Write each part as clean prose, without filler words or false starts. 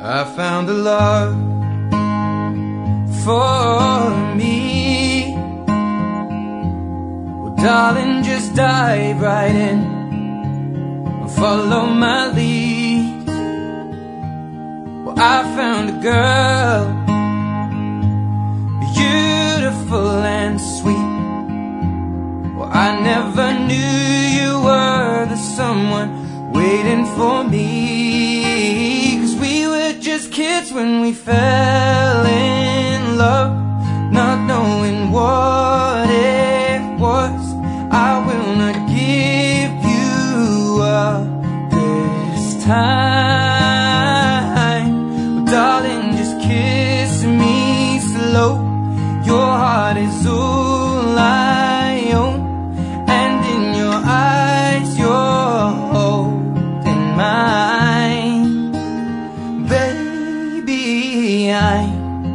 I found a love for me. Well, darling, just dive right in and follow my lead. Well, I found a girl, beautiful and sweet. Well, I never knew you were the someone waiting for me. 'Cause we were just kids when we fell in love, not knowing what it was. I will not give you up this time. Oh, darling, just kiss me slow. Your heart is all I own, and in your eyes you're holding mine. Baby, I'm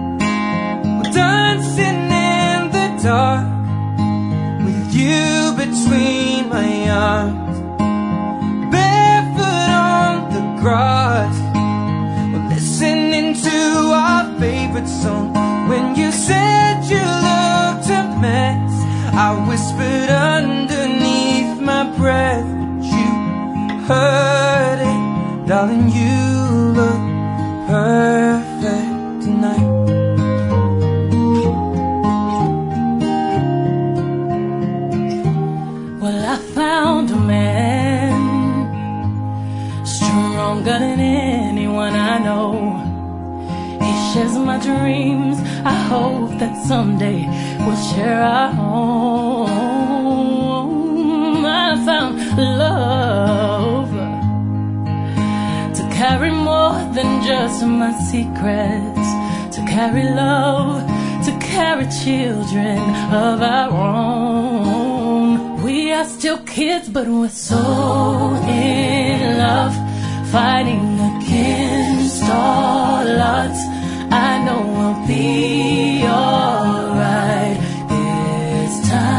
dancing in the dark with you between my arms, barefoot on the grass. We're listening to our favorite song. When you said you looked a mess, I whispered underneath my breath, but you heard it. Darling, you look perfect tonight. Well, I found a man stronger than anyone I know. He shares my dreams. I hope that someday we'll share our home. I found love to carry more than just my secrets, to carry love, to carry children of our own. We are still kids, but we're so in love, fighting against all odds. I know we'll be alright this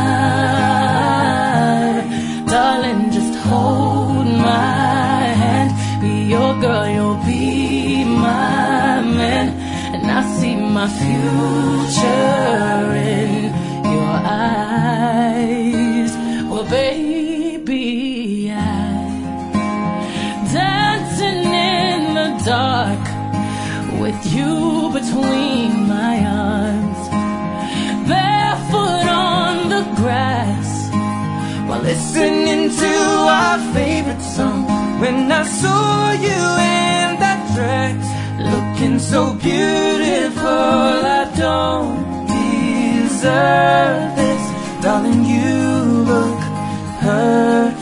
time. Darling, just hold my hand. Be your girl, you'll be my man. And I see my future in your eyes. Well, baby, I'm dancing in the dark with you between my arms, barefoot on the grass, while listening to our favorite song. When I saw you in that dress, looking so beautiful, I don't deserve this. Darling, you look perfect.